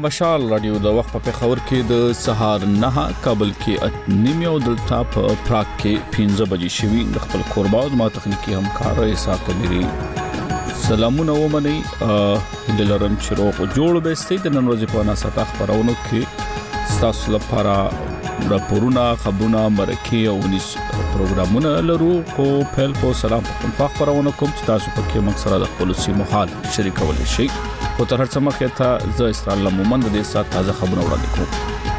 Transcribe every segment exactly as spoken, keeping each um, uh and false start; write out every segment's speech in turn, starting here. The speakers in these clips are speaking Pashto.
مشال رادیو د وخت په خبر کې د سهار نه کابل کې اتنیم او دلته په پراګ کې پنځه بجې شوي د خپل کورباز ما تخنیکی همکار ایسا کبیری سلامونه ومني دلرم چې روغ جوړ به ستې د نن ورځې په ناسا خبرونو کې تاسو لپاره راپورونه خبرونه مرکه او نس پروګرامونه لرو خو په خپل سلام په خبرونو کوم چې تاسو په کې مقصد د خپل سیمو حال شریکول شي او تر څو مخه ته ز اسرائیل مومند د سات تازه خبرونه وړاندې کوم.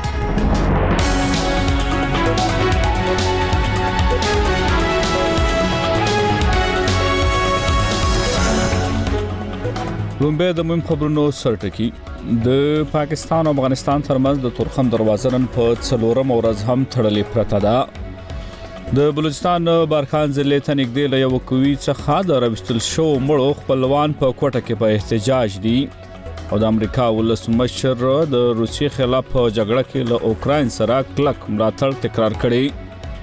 لومبه د مهم خبرونو سرټکی د پاکستان او افغانستان ترمنځ د تورخم دروازه نن په څلورم ورځ هم تړلې پرته ده. د بلوچستان بارخان ضلع ته نږدې له یو کوي څخه د راوستل شو مړو خپلوان په کوټه کې په احتجاج دي او د امریکا ولسمشر د روسیې خلاف جګړه کې له اوکراین سره کلک ملاتړ تکرار کړی.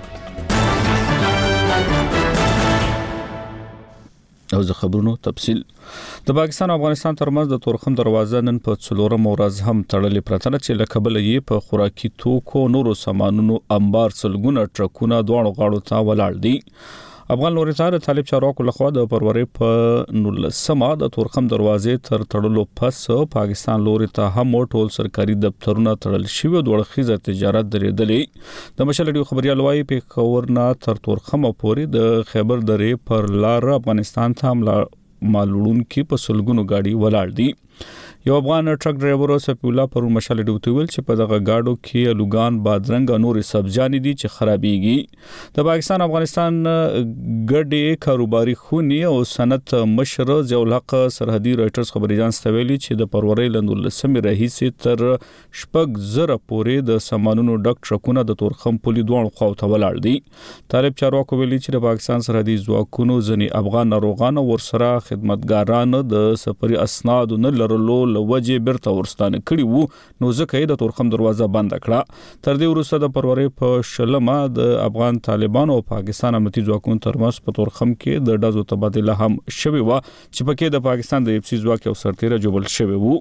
او زه خبرونو تفصیل د پاکستان او افغانستان ترمنځ د تورخم دروازه نن په څلورم ورځ هم تړلې پرته ده چې له کبله یې په خوراکي توکو نورو سامانونو انبار سلګونه ټرکونه دوه غاړو ته ولاړ دي. افغان لوري طالب چارواکو لخوا د پروري په نولسمه د تورخم دروازې تر تړلو پس پاکستان لوري ته هم ټول سرکاري دفترونه تړل شوي د ورخیزه تجارت درېدلې. د مشال ډیو خبريال وايي په کورنا تر تورخم پورې د خیبر درې پر لار افغانستان ته مالوړون کې په سلګونو گاډي ولاړ دي. یو افغان ټرک ډرایور صفی الله پر مشال ډیو تویل چې په دغه گاډو کې الوغان بادرنګ او نورې سبزیانې دي چې خرابېږي. د پاکستان افغانستان ګډې کاروباري خونی او صنعت مشر ضیاء الحق سرحدي رائټرز خبري اژانس ته ویلي چې د پروري لندولسمې رئیس تر شپږ زره پورې د سامانونو ډک ټرکونه د تورخم پولي دوه خواو ته ولاړ دي. طالب چارواکو ویلي چې د پاکستان سرحدي ځواکونو ځنی افغان ناروغان او ورسره خدمتګاران د سفري اسناد نه لرلو لوجه برته ورستانه کړي وو نو ځکه د تورخم دروازه بند کړه. تر دې وروسته د پروري په شلمه د افغان طالبانو او پاکستان امنیتي ځواکونو ترمنځ په تورخم کې د ډزو تبادله هم شوی و چې پکې د پاکستان د اف سی ځواک او سرتیره جوړل شوی وو.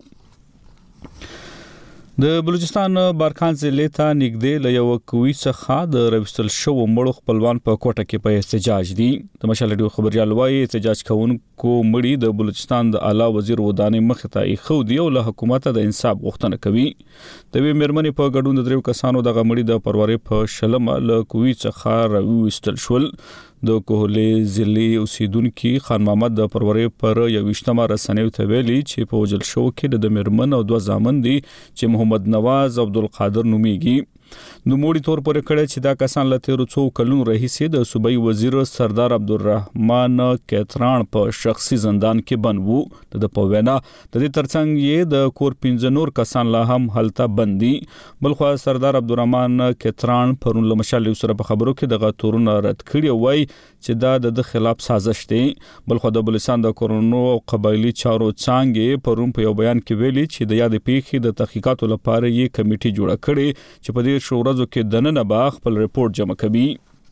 د بلوچستان بارخان ضلع ته نږدې له یو کوي څخه د راوستل شو مړو خپلوان په کوټه کې په احتجاج دي. د مشال ډیو خبريال وايي احتجاج کوونکو مړي د بلوچستان د اعلی وزیر ودانې مخ ته خو دی او له حکومت د انصاف غوښتنه کوي. د وی مرمنې په ګډون د دریو کسانو د غمړي د پروري په شلمه له کوي څخه راوستل شول. د کوهلې ضلع اوسیدونکو خان محمد د پروري پر یو وشتمه رسنیو ته ویلي چې په وجل شو کې د مرمن او دوه زامن دي چې محمد نواز عبدالقادر نوميږي. نو موړي تور پر کړه چې دا کسان لته رڅو کلون رئیس د صوبای وزیر سردار عبدالرحمن کتران په شخصي زندان کې بنوو. د پوینا د دې ترڅنګ یې د کور پنځه نور کسان لا هم حالت بندي. بلخو سردار عبدالرحمن کتران پرون لمشال سره په خبرو کې د غتورونو رد کړی وای چې دا د خلاف سازش دی. بلخو د بلوچستان د کورونو او قبایلی چارو څنګه پرون په یو بیان کې ویلي چې د یاد پیښې د تحقیقاتو لپاره یې کمیټه جوړه کړې چې په دې شورزو کې دننه به خپل رپورت جمع کوي.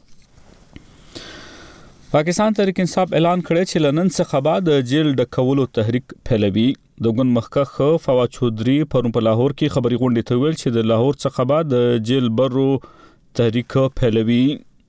پاکستان تحریک انصاف اعلان کړی چې لنن څخه بعد جیل ډکولو تحریک پهلوي. د ګوند مخکخ فواد چودري پرون په لاهور کې خبري غونډه ته ویل چې د لاهور څخه بعد جیل برو تحریک پهلوي.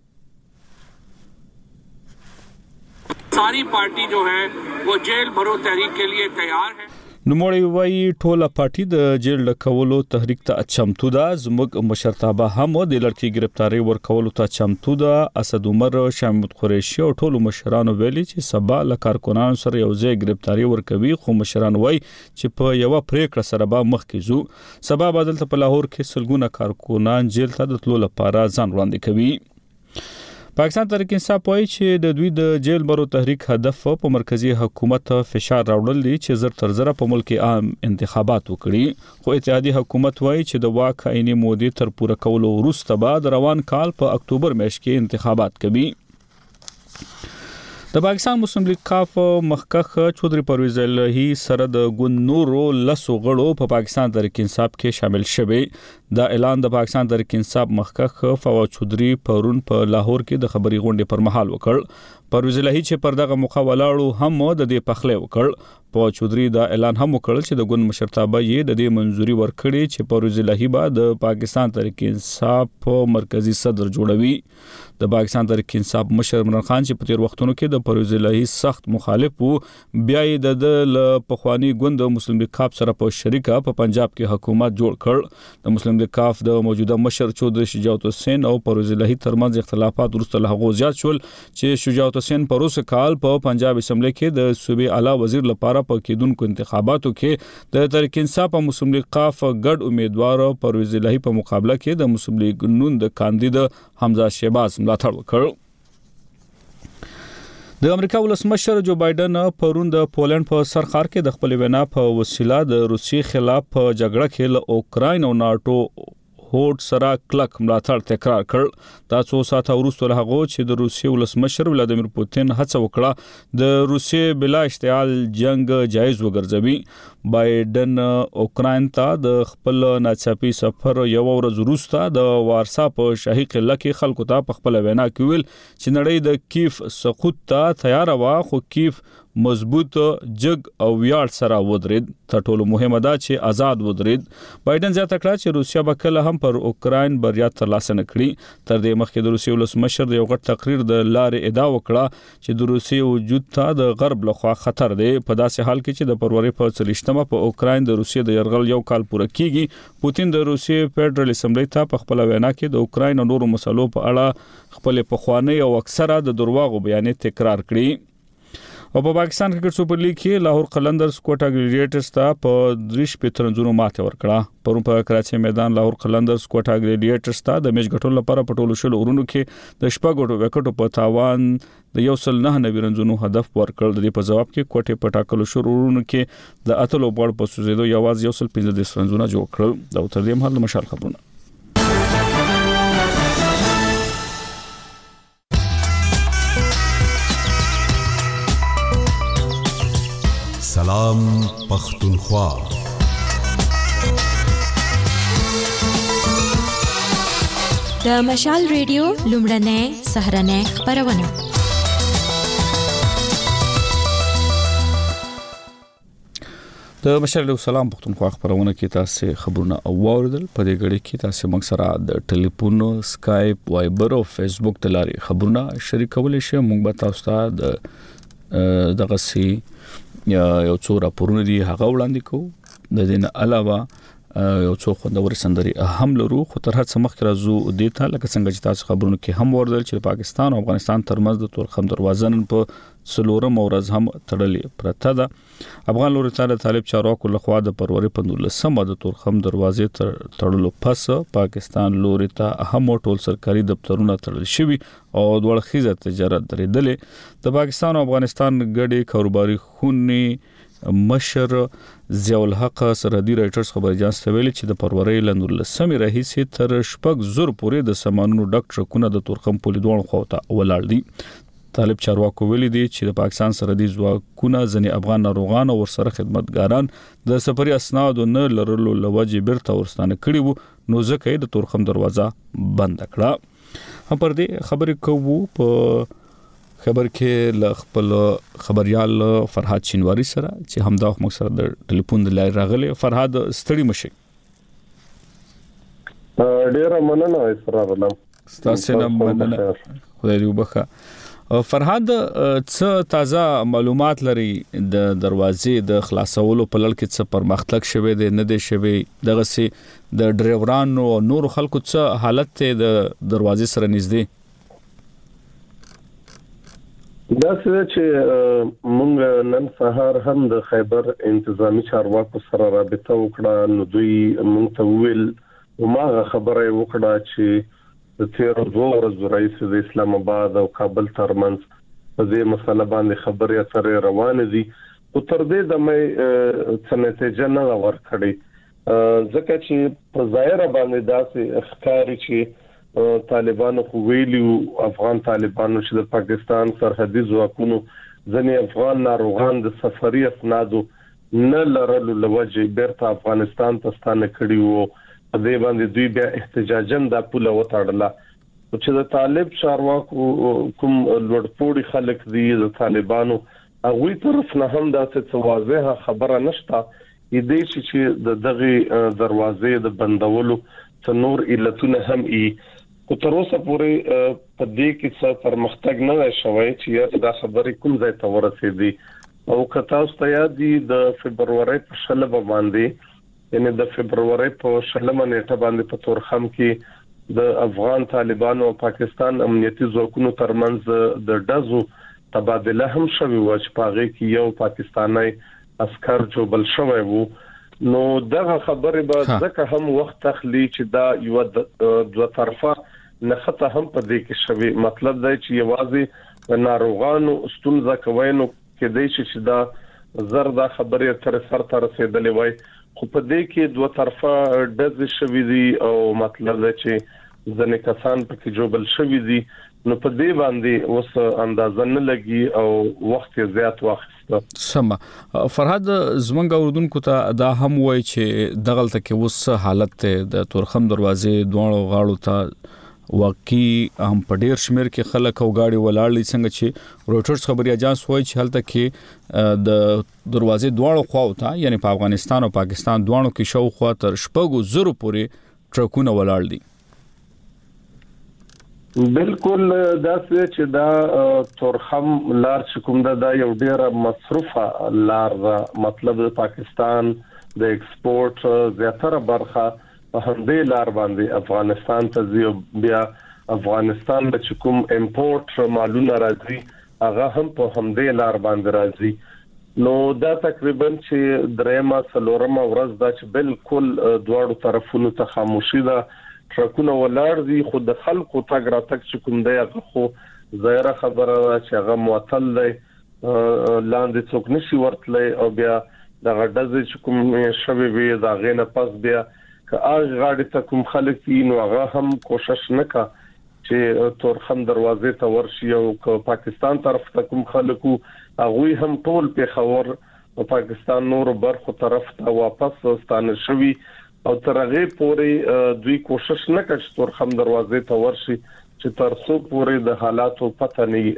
सारी पार्टी जो है वो जेल भरो तहरीक के लिए तैयार है. نوموړی وایي ټوله پارټي د جیل ډکولو تحریک ته چمتو ده. زموږ مشرتابه هم د لړکی گرفتاری ورکولو ته چمتو ده. اسد عمر، شامد قریشي او ټولو مشرانو ویلي چې سبا له کارکونانو سره یو ځای گرفتاری ورکوي خو مشران وایي چې په یو پریکړه سره به مخکې ځو. سبا بدل ته په لاهور کې سلګونه کارکونان جیل ته د تلو لپاره ځان وړاندې کوي. پاکستان تحریک انصاف وایي چې د دوی د جیل برو تحریک هدف په مرکزی حکومت فشار راوړل دي چې زر تر زر په ملک عام انتخابات وکړي. خو اتحادیه حکومت وایي چې د واک عیني مودې تر پوره کولو وروسته بعد روان کال په اکتوبر میاشت کې انتخابات کوي. د پاکستان مسلم لیگ کاف مخکخ چودري پرویز الهی سره د ګوند نورو لسو غړو په پاکستان تحریک انصاف کې شامل شوي. دا اعلان د پاکستان تحریک انصاف مخکښ فواد چودري پرون په لاهور کې د خبري غونډې پر مهال وکړ. پرویز الهی چې پر دغه موخه ولاړو هم د دې پخلی وکړ. فواد چودري دا اعلان هم وکړ چې د ګوند مشرتابه یې د دې منځوري ورکړي چې پرویز الهی به د پاکستان تحریک انصاف مرکزی صدر جوړوي. د پاکستان تحریک انصاف مشر عمران خان چې په تیر وختونو کې د پرویز الهی سخت مخالف وو، بیا یې د پخوانی ګوند مسلم لیگ کاف سره په شریکه په پنجاب کې حکومت جوړ کړ. د مسلم لیگ کاف د موجوده مشر چودري شجاعت حسین او پرویز الهی ترمنځ اختلافات وروسته له هغه زیات شول چې شجاعت حسین په روسه کال په پنجاب اسمبلی کې د صوبې اعلی وزیر لپاره په کېدونکو انتخاباتو کې د تحریک انصاف او مسلم لیگ کاف ګډ امیدوار پرویز الهی په مقابله کې د مسلم لیگ نون د کاندید حمزه شهباز ملاتړ وکړ. د امریکا ولسمشر جو بایدن پرون د پولند په سرخار کې د خپل وینا په وسیله د روسیې خلاف په جګړه کې له اوکراین او ناتو هوډ سره کلک ملاتړ تکرار کړ. دا څو ساعته وروسته له هغه چې د روسیې ولسمشر ولادیمیر پوتین هڅه وکړه د روسیې بلا اشتعال جنگ جایز وګرځوي. بایدن اوکراین ته د خپل ناڅاپي سفر یو ورځ وروسته د وارسا په شاهي قلعه کې خلکو ته په خپل وینا کې ویل چې نړۍ د کیف سقوط ته تیار و، خو کیف مضبوط جګ او ویاړ سره ودرید. تر ټولو مهمه ده چې آزاد ودرید. بایدن زیاته کړه چې روسیا به کله هم پر اوکراین بریا ترلاسه نه کړي. تر دې مخکې د روسیې ولسمشر د یو غټ تقریر د لارې ادعا وکړه چې د روسیې وجود ته د غرب لخوا خطر دی، په داسې حال کې چې د فروری په څلوېښتمه په اوکراین د روسیې د یرغل یو کال پوره کیږي. پوتین د روسیې فدرال اسمبلی ته په خپل وینا کې د اوکراین او نورو مسلو په اړه خپل پخوانی او اکثره د دروغو بیانې تکرار کړي. او په پاکستان کرکټ سپر لیګ کې لاهور قلندرز کوټا ګلیډیټرز ته په دریش پترنځونو ماته ورکړه. پرون په کراچي میدان لاهور قلندرز کوټا ګلیډیټرز ته د میچ ګټلو لپاره په ټولو شلو اورونو کې د شپږو وکټو په تاوان د یو سل نه نوي رنزونو هدف ورکړل. د دې په جواب کې کوټې په ټاکلو شلو اورونو کې د اتلو بړ په سوزیدو یوازې یو سل پنځه دېرش رنزونه جوړ کړل. دا تر دې مهال د مشال خبرونه. سلام پختونخوا. د مشال ریډیو لومړنۍ سهرنۍ خبرونه. د مشال سلام پختونخوا خبرونه کې تاسو خبرونه اوریدل. په دې غړي کې تاسو موږ سره د ټلیفون، سکایپ، وایبر او فیسبوک د لارې خبرونه شریکول شي. موږ به تاسو ته د دغه سي یا یو څو راپورونه دي هغه وړاندې کوو. د دې نه علاوه یو څو خوندور سندري هم لرو، خو تر هڅه مخکې راځو د ته لکه څنګه چې تاسو خبرونه کې هم وردل چې پاکستان او افغانستان ترمنځ د تورخم دروازه نن په څلورم ورځ هم تړلې پرته ده. افغان لوري ته د طالب چارواکو لخوا د فروری په نولسمه د تورخم دروازې تر تړلو پس پاکستان لوري ته هم ټول سرکاري دفترونه تړل شوي او دوه خيزه تجارت درېدلې. د پاکستان او افغانستان ګډي کاروباري خونې مشر ضیاء الحق سرحدي رائټرز خبر اجازه ویلي چې د فروری لنولسمه راهیسې تر شپږ زر پورې د سامانونو ډک ټرکونه د تورخم په لیدون خوته ولاړ دي. طالب چارواکو ویلي دي چې د پاکستان سرحدي ځواکونه ځنې افغان ناروغان او ورسره خدمتګاران د سفري اسناد نه لرلو لوجه بیرته ورستانه کړي وو، نو ځکه د تورخم دروازه بند کړه. هم پر دې خبرې کوو په خبر کې ل خپل خبريال فرهاد شینواری سره چې همدا موږ سره د ټلیفون د لای راغلی. فرهاد ستړي مشي. ډیر مننه اسرار ستاسو نه مننه. خدای دې وبخښه. فرهاد څه تازه معلومات لري د دروازې د خلاصولو په لړ کې څه پرمختګ شوه دی نه دی شوه؟ دغه سي د ډرایورانو او نور خلکو څه حالت ته د دروازې سره نږدې؟ دا څه چې موږ نن سهار هم د خیبر انتظامی چارواکو سره رابطه وکړه، نو دوی موږ ته ویل وماغه خبره وکړه چې د تیر دوه ورځې رئیس د اسلام آباد او کابل ترمنځ په دې مسله باندې خبرې اترې روانې دي، او تر دې د مې څه نتیجه نه ورکړي، ځکه چې په ظاهر باندې داسې ښکاري چې طالبانو خو ویلي افغان طالبانو چې د پاکستان سرحدي ځواکونو ځنې افغان ناروغان د سفري اسنادو نه لرلو لوجه بیرته افغانستان ته ستانه کړي وو، دې باندې دوی بیا احتجاجن د پوله وتاړله چې د طالب چارواکو کوم لوړپوړي خلک دي د طالبانو هغه طرف نه هم دا څه واضحه خبره نشته دې چې د دغه دروازې د بندولو څنور علتونه هم ای او تر اوسه پورې په دې کې څه پرمختګ نه شوی چې دا خبرې کوم ځای ته ورسېدي او کتا استیادي د فبرवरी په شلمه باندې یعنی د فبرवरी په شلمه نیټه باندې په تورخم کې د افغان طالبانو او پاکستان امنیتي ځواکونو ترمنځ د ډزو تبادله هم شوی و چې پاغه کې یو پاکستانی عسكر جو بل شوی وو نو دغه خبره به ځکه هم وخت تخلي چې دا یو د دوه طرفه نخته هم په دې کې شوی مطلب دی چې یوازې ناروغانو ستونزه کوي نو کې دی چې دا زردا خبره تر سر تر رسیدلې وای خو په دې کې دوه طرفه ډز شوی دی او مطلب دی چې ځنې کسان پکې جوړل شوی دي نو په دې باندې اوس اندازه نه لګي او وخت زیات واخیسته سم فرهاد زمنګ اوردونکو ته دا هم وای چې دغلت کې اوس حالت د تورخم دروازې دوه غاړو ته واقعي هم په ډیر شمیر کې خلک او گاډي ولاړ څنګه چې روټرز خبري اجانس وایي چې هلته کې د دروازې دواړو خواو ته یعنی په افغانستان او پاکستان دواړو کې شاو خوا تر شپږو زرو پورې ټرکونه ولاړ دي بالکل دا چې دا تورخم لار چې کوم دا یو ډیره مصرفه لار مطلب د پاکستان د ایکسپورت زیاتره برخه په همدې لار باندې افغانستان ته ځي بیا افغانستان د کوم امپورت مالونه راځي هغه هم په همدې لار باندې راځي نو دا تقریبا چې درېما څلورمه ورځ دا چې بالکل دواړو طرفونو ته خاموشي ده ټرکونه ولاړ دي خو د خلکو تګ راتګ چې کوم دی هغه خو ظاهره خبره ده چې هغه معطل دی لاندې څوک نشي ورتلای او بیا د غډز چې کوم شوي وي دا غینه پس بیا که هغه غاډي ته کوم خلک دي نو هغه هم کوشش نکا چې تورخم دروازې ته ورشي او که پاکستان طرف ته کوم خلکو هغه هم ټول په خبر او پاکستان نور برخو طرف ته واپس ستانه شوي او ترغه پوري دوی کوشش نکړي چې تورخم دروازې ته ورشي چې تر څو پوري د حالاتو پته نه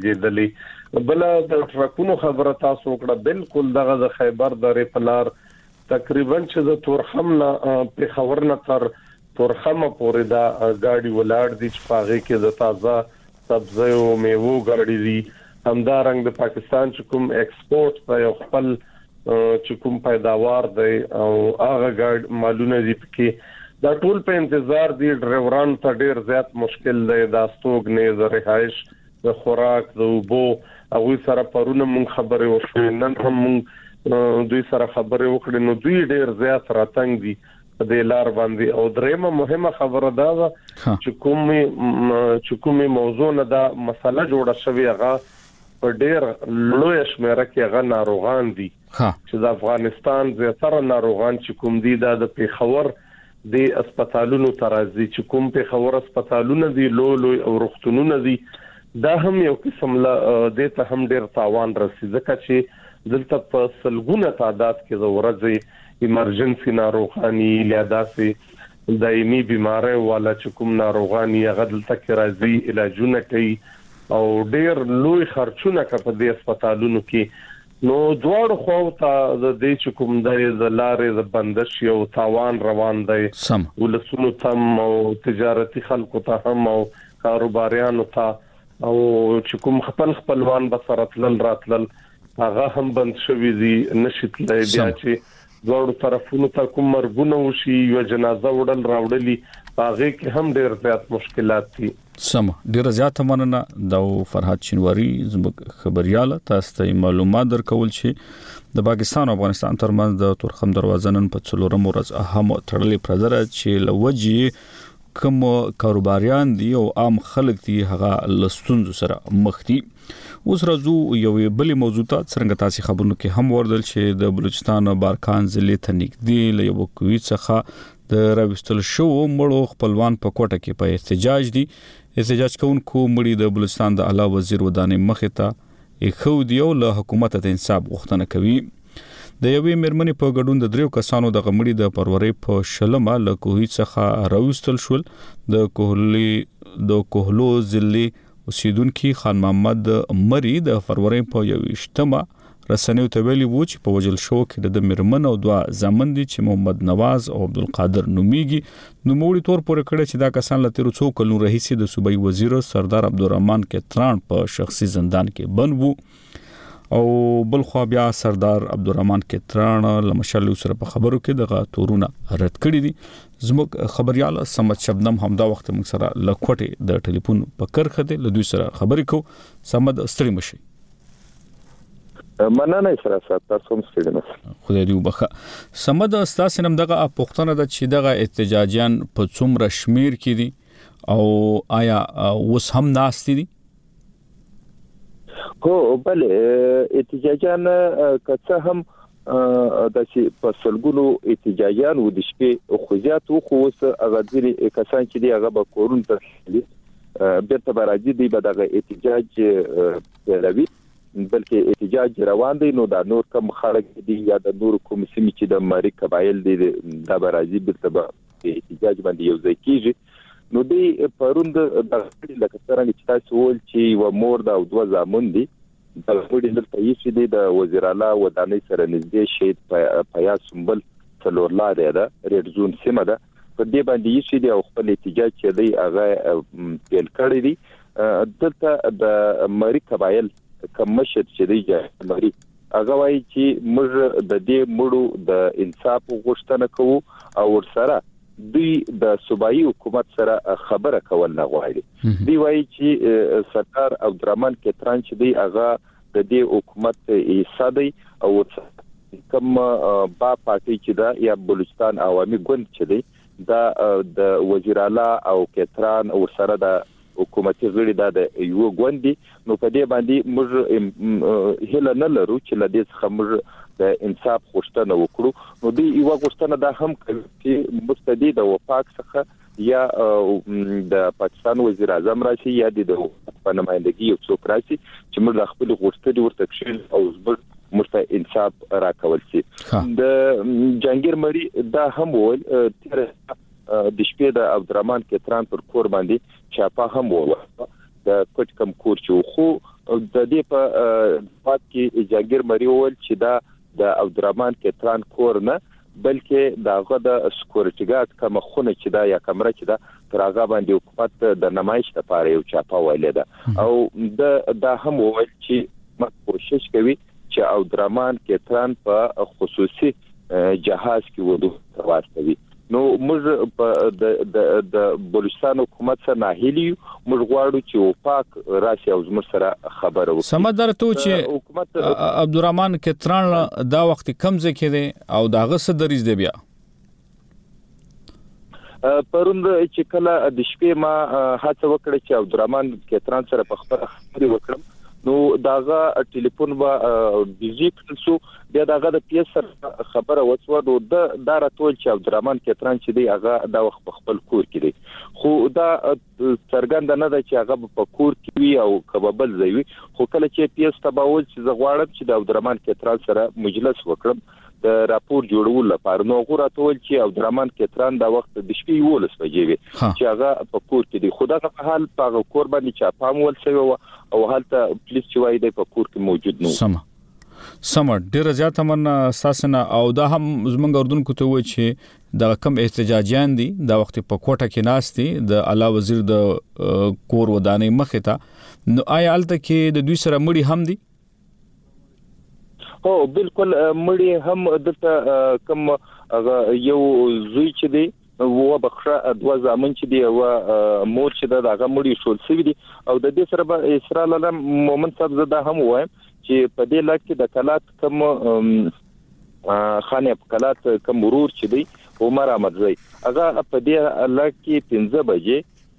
رلګېدلې بل د ټرکونو خبره تاسو وکړه بالکل دغه د خیبر درې پلار تقریبا چې د تورخم نه په خبر نه تر تورخم پورې دا گاډي ولاړ دي چې پاغه کې د تازه سبزی او میوه گاډي دي همدارنګ د پاکستان چې کوم ایکسپورت په یو خپل چې کوم پیداوار دی او هغه گاډ مالونه دي کې دا ټول په انتظار دي ډرایوران ته ډیر زیات مشکل دی دا ستوګنې د رهائش د خوراک د وبو او سره پرونه مون خبره وشو نن هم دوی سره خبره وکړي نو دوی ډیر زیات راتنګ دي په دې لار باندې او درېمه مهمه خبره دا ده چې کومه چې کومه موضوع نه دا مسله جوړه شوی هغه په ډیر لوی شمېره کې هغه ناروغان دي چې د افغانستان زیاتره ناروغان چې کوم دي د پیښور د هسپتالونو ترازی چې کوم پیښور هسپتالونه دي لوی او روغتونونه دي دا هم یو قسم له د ته هم ډیر تاوان رسیدي ځکه چې دلته په سلګونه تعداد کې د ورځې ایمرجنسي ناروغانی لیاداسي دایمي بيمارۍ والا چې کوم ناروغانی هغه دلته کې راځي علاجونه کوي او ډیر لوی خرچونه کوي په دې هسپتالونو کې نو دوړ خو ته د دې چې کوم د لارې د بندش یو تاوان روان دی ولسونو تم او تجارتي خلکو ته هم او کاروباریانو ته او چې کوم خپل خپلوان بسرتل راتلل هغه هم بند شوی دي نشیتلای بیا چې دوړو طرفونو ته کوم مرګونه وشي یو جنازه وړل راوړلی هغه کې هم ډیر زیات مشکلات دي سم ډیر زیات مننه د فرهاد شینواری زموږ خبريال تاسو ته معلومات درکول شي د پاکستان او افغانستان ترمنځ د تورخم دروازه نن په څلورم ورځ اهم تړلې پرځره چې لوجي کوم کاروباریان دي او عام خلک دي هغه لستونزو سره مخ دي اوس راځو یو بلې موضوع ته څنګه تاسو خبرونه کې هم وردل چې د بلوچستان بارکان ضلع ته نږدې له یو کوي څخه د راوستل شو مړو خپلوان په کوټه کې په احتجاج دي احتجاج کوونکو مړي د بلوچستان د اعلی وزیر ودانې مخې ته خو دیو له حکومت ته انصاف غوښتنه کوي د یوې میرمنې په ګډون د دریو کسانو د غمړي د پرورې په شلمه له کوهي څخه راوستل شول. د کوهلي د کوهلو ضلع اوسیدونکو خان محمد مری د فروری په یوشتمه رسنیو ته ویلي وو چې په وجل شو کې د میرمن او دوه زامن دي چې محمد نواز او عبدالقادر نومیږي. نوموړي تور پورې کړی چې دا کسان له تیرو څو کلونو راهیسې د صوبایي وزیر سردار عبدالرحمن کتران په شخصي زندان کې بند وو. او بل خو بیا سردار عبدالرحمن کتران له مشال سره په خبرو کې دغه تورونه رد کړی دي. زموږ خبريال سمت شبنم همدا وخت موږ سره لکوټه د ټلیفون په کرخه دی له دوی سره خبرې کو. سمد ستړي مشي مننه سره تاسو هم ستړي مشه. خدای دې وبخښه. سمد استاد نم دغه پښتنه د چې دغه احتجاجیان په څومره شمیر کې دي او آیا اوس هم ناشتي دي؟ خو بل احتجاجیان کڅه هم د چې په سلګونو احتجاجیان و د شپې خو زیات خو اوس هغه ځینې کسان چې دی هغه به کورون ته بیرته راځي دی به دغه احتجاج پیلوي بلکې احتجاج روان دی. نو دا نور کوم خلک دي یا د نور کوم سیمې چې د مری قبایل دي دا به راځي بیرته به احتجاج باندې یو ځای کیږي. نو دی پروند د لکه څنګه چې تاسو ول چې و مور دا او دوه زامن دي د وړي دلته یې چې د وزیر اعلی ودانۍ سره نږدې شهید پیا سنبل څلور لارې ده ریډ زون سیمه ده په دې باندې یې چې د خپل احتجاج چې دی هغه پیل کړی دی. دلته د مری قبایل کوم مشر چې دی مری هغه وایي چې موږ د دې مړو د انصاف غوښتنه کوو او ورسره دوی د صوبایي حکومت سره خبره کول نه غواړي. دوی وایي چې سردار عبدالرحمن کتران چې دی هغه د دې حکومت حصہ دی او کوم با پارټي چې دا یا بلوچستان عوامي ګوند چې دی دا د وزیر اعلی او کتران ورسره د حکومتي غړي دا د یو ګوندي. نو په دې باندې موږ هله نه لرو چې لدې څخه موږ د انصاف غوښتنه وکړو. نو دی یو غوښتنه دا هم کوي چې مستدی د وفاق څخه یا د پاکستان وزیر اعظم راشي یا د په نمائندګي یو څوک راشي چې موږ خپل غوښتنې ورته کښین او زبر مرته انصاف راکول شي. د جنگیر مری دا هم ول تر د شپې د عبدالرحمن کتران پر کور باندې چاپا هم ووه د کټ کم کور چې خو د دې په پات کې جنگیر مری ول چې دا د عبدالرحمن کتران کور نه بلکې داغه د سکیورټی ګارد کوم خونه چې دا یا کمره چې دا تر هغه باندې حکومت د نمایش لپاره یو چاپا ویل ده او د دا هم ول چې مخ کوشش کوي چې عبدالرحمن کتران په خصوصي جهاز کې ودو واستوي. نو موږ په د د بلوچستان حکومت سره ناهیلی موږ غواړو چې وفاق راشي او زموږ سره خبره وکړي. سمدار ته چې عبدالرحمن کتران دا وخت کم ځکه دی او داغه څه دریز دی بیا پروند چې کله د شپې ما هڅه وکړه چې عبدالرحمن کتران سره په خبره خبرې وکړم نو داغه ټلیفون با بیزی کړسو بیا داغه د پی اس خبره وڅو نو د دا راتول چې عبدالرحمن کتران چې دی هغه دا وخت خپل کور کې دی خو دا څرګند نه ده چې هغه په کور کې وي او کبابل زوي خو کله چې پی اس تباول چې زغواړم چې د عبدالرحمن کتران سره مجلس وکړم د راپور جوړول لپاره نو غوړه ټول چې عبدالرحمن کتران دا وخت د شپې ولس بجې چې هغه په کور کې دی خدای په حال په کور باندې چاپام ول شوی او حالت پولیس چې وای دی په کور کې موجود نو سم سم ډیر زیات من اساسنه او دا هم زمونږ اردن کو ته و چې د کم احتجاجیان دي دا وخت په کوټه کې ناشتي د اعلی وزیر د کور ودانې مخه ته نو آیا الته کې د دوی سره مړي هم دي او بالکل مړي هم دلته کم یو زوی چې دی و بخښه دوا زامن چې دی او مور چې دا هغه مړي شول سوي دي او د دې سره به اسرائیل علم مومن صاحب زده هم وایم چې په دې لکه کې د کلات کم خانه په کلات کم مرور چې دی عمر احمد زئی هغه په دې لکه کې پنځه بجې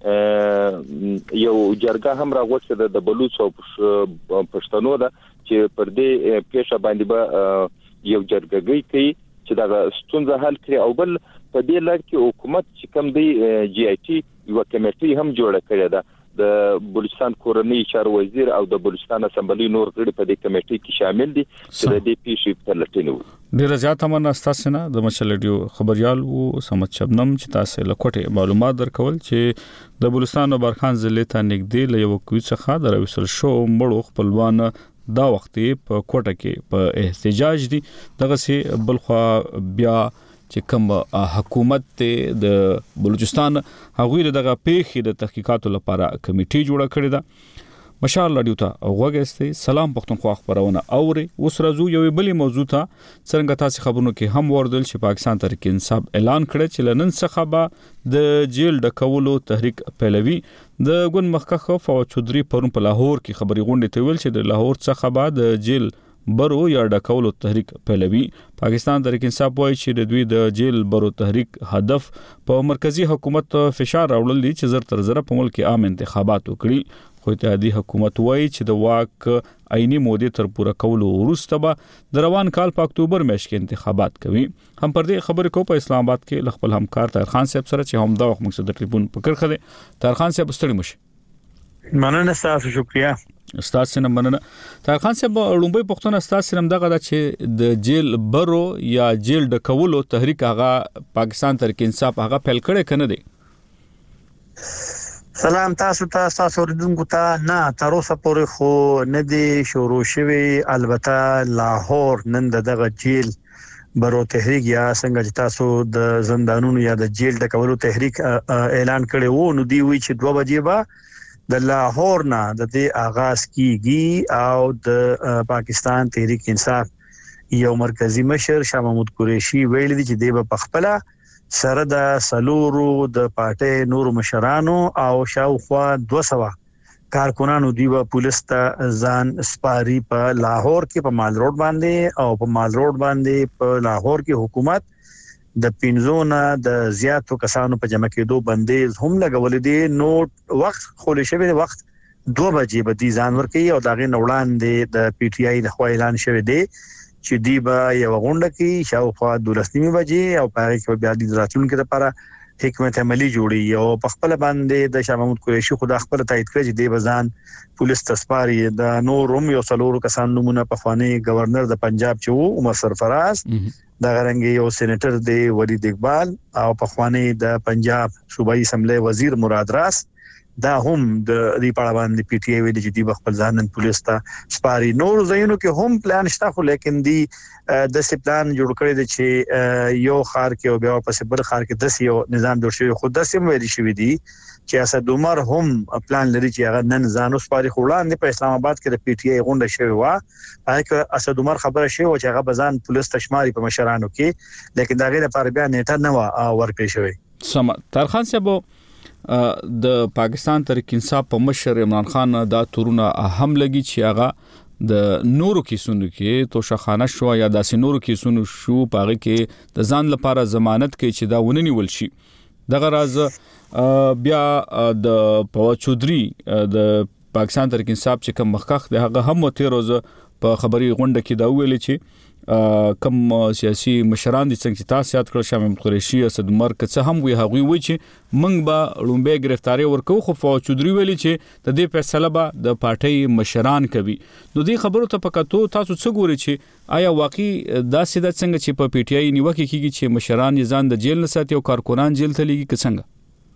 یو جرګه هم راغوښته د بلوچ او پښتنو ده چې پر دې پیښه باندې به یو جرګګي کوي چې دا ستونزه حل کړي او بل په دې لړ کې حکومت چې کوم دی جی آی ټي یو کمیټي هم جوړه کړې ده د بلوچستان کورنۍ چارو وزیر او د بلوچستان اسمبلی نور غړي په دې کمیټې کې شامل دي چې د دې پیښې په لټه وو. ډیر زیات مننه تاسو نه د مشال ریډیو خبريال وو سمت شبنم چې تاسو له کوټه معلومات درکول چې د بلوچستان برخان ضلع ته نږدې له یو کوڅه څخه د روسل شو مړو خپلوان دا وخت په کوټه کې په احتجاج دي. دغه سي بلخوا بیا چې کوم حکومت ته د بلوچستان هغوی دغه پیښې د تحقیقاتو لپاره کمیټه جوړه کړې ده. مشال رادیو ته وګورئ. سلام پښتونخوا خبرونه اوري. اوس راځو یو بلی موضوع ته. څنګه تاسو خبرونه کې هم وردل چې پاکستان تحریک انصاف اعلان کړ چې لنن څخه به د جیل ډکولو تحریک پیلوي. د ګوند مخکخ فواد چودري پرون په لاهور کې خبري غونډه ته ویل چې د لاهور څخه به د جیل برو یا ډکولو تحریک پیلوي. پاکستان تحریک انصاف وایي چې د دوی د جیل برو تحریک هدف په مرکزی حکومت فشار راوړل دي چې زر تر زر په ملک کې عام انتخابات وکړي. خو اتحادیه حکومت وایي چې د واک عیني مودې تر پوره کولو وروسته به د روان کال په اکتوبر میاشت کې انتخابات کوي. هم پر دې خبرې کو په اسلام آباد کې خپل همکار طاهر خان صاحب سره چې هم دا وخت مقصد ټلیفون پکړ خله. طاهر خان صاحب ستړي مشه. مننه تاسو شکریا. استاد سره مننه. طاهر خان صاحب لومبي پښتون استاد سره دغه چې د جیل برو یا جیل ډکولو تحریک هغه پاکستان تحریک انصاف هغه پیل کړي کنه دی. سلام تاسو ته تاسو ورډونکو ته نه تر اوسه پورې خو نه دی شروع شوی. البته لاهور نن دغه جیل برو تحریک یا څنګه چې تاسو د زندانونو یا د جیل ډکولو تحریک اعلان کړي وو نو دی وی چې دوه بجې به د لاهور نه د دې آغاز کیږي او د پاکستان تحریک انصاف یو مرکزی مشر شاه محمود قریشی ویل دي چې دی په خپل سره د سلورو د پارټي نور مشرانو او شاوخوا دوه سوه کارکونانو دی و پولیس ته ځان سپاری په لاهور کې په مال روډ باندې او په مال روډ باندې په لاهور کې حکومت د پینځونه د زیاتو کسانو په جمع کېدو بندیز هم لګول دي. نو وخت خولې شوی وخت دوه بجې به دي ځان ورکي او داغه نوړان دي د پی ټی آی د خو اعلان شوی دی چې دی به یو غونډه کې شاوخوا دولسنیمه بجې او په هغه کې بیا د راتلونکو لپاره حکمت عملی جوړي او په خپل باندې د شاه محمود قریشی خو د خپل تایید کړی چې دی بزان پولیس تسپاری د نورم یو څلورو کسان نمونه په خواني گورنر د پنجاب چې وو عمر سرفراز د غرنګي یو سېنیټر دی ولید اقبال او په خواني د پنجاب صوبایي اسمبلی وزیر مراد راس دا هم د ری پړه باندې پی ټی آی ویل چې دی خپل ځانن پولیس ته سپاری. نور زینو کې هم پلان شته خو لیکن دی د سی پلان جوړ کړی دی چې یو خار کې او بیا په بل خار کې د یو نظام جوړ شوی خو د سیم ویل شوی دی چې اسد عمر هم پلان لري چې هغه نن ځانو سپاری خوړاندې په اسلام آباد کې د پی ټی آی غونډه شوی و. هغه اسد عمر خبره شوی چې هغه بزان پولیس تشماري په مشرانو کې لیکن دا غیر لپاره بیا نیټه نه و ورکړی شوی. سم طاهر خان صاحب د پاکستان تحریک انصاف په مشر عمران خان دا تورونه اهم لګي چې هغه د نورو کیسونو کې توشخانه شو یا داسې نورو کیسونو شو پاره کې د ځان لپاره ضمانت کوي چې دا وننیول شي. دغه راز بیا د فواد چودري د پاکستان تحریک انصاف چې کوم مخکخ د هغه هم تیر روز په خبري غونډه کې دا ویل چې کم سیاسي مشران دي څنګه چې تاسو یاد کړل شاه محمود قریشی اسد عمر کڅ هم وی هغوی وی چې منګ به لومبه گرفتاری ورکو خو فواد چودري ویلي چې د دې فیصله به د پارټي مشران کوي. نو دې خبرو ته پکاتو تاسو څه ګوري چې آیا واقعي دا سیده څنګه چې په پی ټی آی نیوکه کیږي چې مشران ځان د جیل نه ساتي او کارکونان جیل ته لګي څنګه؟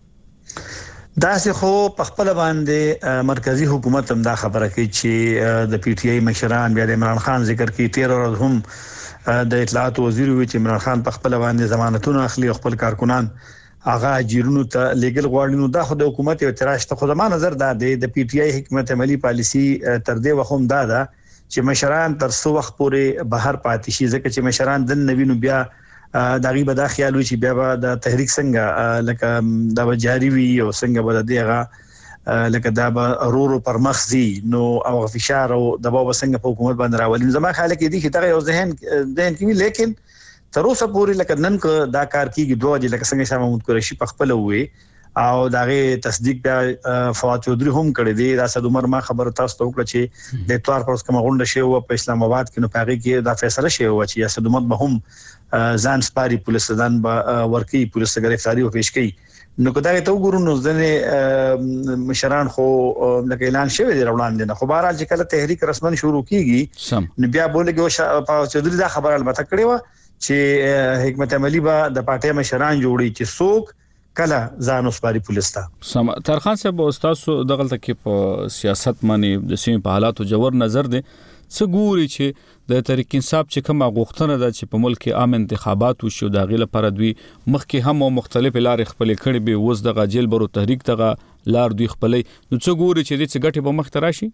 دا سه خو په خپل باندې مرکزی حکومت هم دا خبره کوي چې د پی ټی آی مشران بیا د عمران خان ذکر کوي تیر ورځ هم د اطلاعات وزیر وی چې عمران خان په خپل باندې ضمانتونه اخلي خپل کارکونان هغه جیرونو ته لیګل غواړي. نو دا خو د حکومت یو اعتراض ته خو زمانه نظر دا د پی ټی آی حکمت عملی پالیسی تر دې وخت دا ده چې مشران تر څو وخت پورې بهر پاتې شي ځکه چې مشران د نوینو بیا دغه به دا خیال وي چې بیا به د تحریک څنګه لکه دا به جاری وي او څنګه به دغه لکه دا به رورو پر مخزي نو او فشار او دباو څنګه په حکومت باندې راولي. زما خیال کې دي چې دا یو ذهن ذهن کې لیکن تر اوسه پورې لکه نن کو دا کار کیږي دوه چې لکه څنګه شاه محمود قریشی په خپل وي او داغه تصدیق بیا فواد چودري هم کړی دی. دا اسد عمر ما خبر تاسو ته وکړه چې د اتوار پر کوم غونډه شی و په اسلام آباد کې نو پاره کې دا فیصله شی و چې اسد عمر به هم ځان سپاری پولیس ځان به ورکی پولیس ته گرفتاری او پیش کړي. نو کدا ته وګورو نو ځنه مشران خو لکه اعلان شوی دی وړاندې نه خو بهرحال چې کله تحریک رسمن شروع کیږي نو بیا بوله کې په چودري دا خبره البته کړې و چې حکمت عملی به د پارټي مشران جوړي چې څوک کله ځان وسپاري پولیس ته. سم ترخان صاحب استادو دغلت کې په سیاست باندې د سیمې په حالاتو جوړ نظر دي څه ګوري چې د تحریک انصاف چې کومه غوښتنه ده چې په ملک کې عام انتخابات وشي د غیله پر دوی مخکې هم مختلف لارې خپل کړي به وز د غجل برو تحریک دغه لار دوی خپلې نو څه ګوري چې د څه ګټي په مخ تراشي.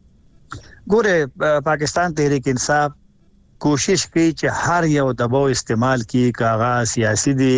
ګوره پاکستان تحریک انصاف کوشش کوي چې هر یو دباو استعمال کی کاغه سیاسي دي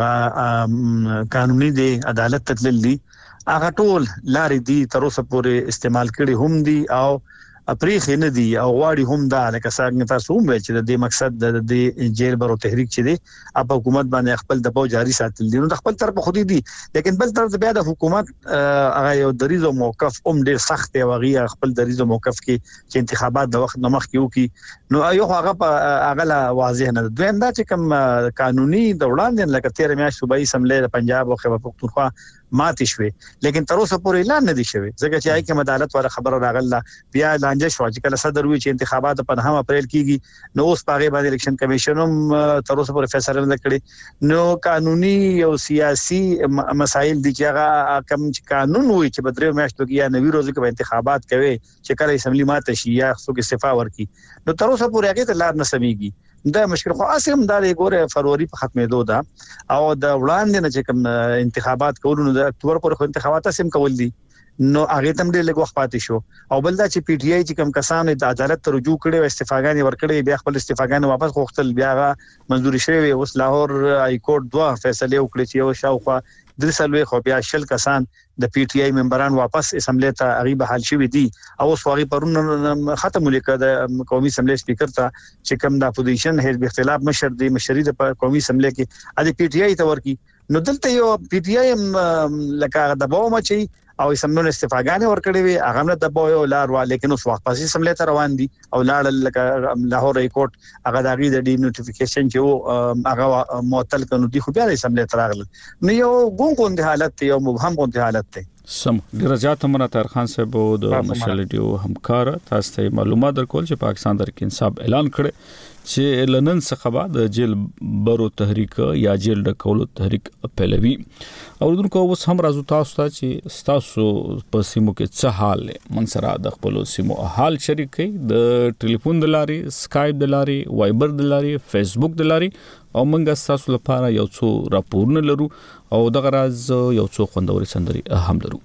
کاغه قانوني دي عدالت تدلیل دي هغه ټول لارې دي تر اوسه پورې استعمال کړي هم دي او اپریخ نه دي او غواړي هم دا لکه څنګه تاسو هم چې د دې مقصد د جیل برو تحریک چې دي اپ حکومت باندې خپل دباو جاری ساتل دي نو خپل طرف خودي دي لیکن بل طرف بیا د حکومت هغه یو دریزو موقف هم ډیر سخت دی وغي خپل دریزو موقف کې چې انتخابات د وخت نمخ کیو کی نو یو هغه هغه لا واضح نه دویم دا چې کوم قانوني د وړاندې لکه تیر میاشت صوبایي اسمبلی د پنجاب او خیبر پختونخوا ماتې شوې لیکن تر اوسه پورې اعلان نه دي شوی ځکه چې حکومت عدالت ور خبره راغله بیا لانجه شو چې کله صدر وی چې انتخابات په نهم اپریل کېږي نو اوس پاره باندې الیکشن کمیشن هم تر اوسه پورې فیصله نه کړی نو قانوني او سیاسي مسایل دي چې هغه کوم قانون وی چې بدرې میاشتو کې یا نوي روزو کې انتخابات کوي چې کله اسمبلی ماته شي یا څوک استعفا ورکړي نو تر اوسه پورې هغه ته لار نه سميږي دا مشکل خو اسیم دا د ګوره فروری په ختمېدو دا او د وړاندې نه چې کوم انتخابات کول نو د اکتوبر پر انتخابات اسیم کول دي نو هغه تم ډېر لږ وخت پاتې شو او بل دا چې پی ټ آی چې کوم کسان د عدالت ته رجوع کړي او استعفاګانې ورکړي بیا خپل استعفاګانې واپس غوښتل بیا منزوري شوی اوس لاهور های کورټ دوه فیصله وکړي چې یو شاوخوا درسلوي خو بیا شل کسان د پی ټ آی ممبران واپس اسمبلی ته غیب حل شوی دي او سوغي پرون ختم لیکه د قومي اسمبلی سپیکر ته چې کوم د اپوزیشن حزب اختلاف مشر دی مشري د قومي اسمبلی کې د پی ټ آی ته ورکی نو دلته یو پی ټ آی لکه د باو مچي او سمون استفاګانې ورکړې وي هغه نه د بویو لار وا لیکن اوس وخت پاسې سملې ته روان دي او لاړ لکه لاهور های کورټ هغه د غي د ډي نوټیفیکیشن چې هغه معطل کړي دي خو بیا سملې ته راغله نو یو ګونګون د حالت یو مبهم غون د حالت ته سم ډیر زیات منه ترخان صاحب د مشالډیو همکار تاسو ته معلومات درکول چې پاکستان در کې انصاف اعلان کړي چې لنن څخه بعد جیل برو تحریک یا جیل د کولو تحریک پهلوي او دونکو اوس هم راځو تاسو ته چې تاسو په سیمو کې څه حال من سره د خپل سیمو حال شریک کړئ د ټلیفون د لارې سکایپ د لارې وایبر د لارې فیسبوک د لارې او موږ تاسو لپاره یو څو راپورونه لرو او دغه راز یو څو خوندوري سندري هم لرو.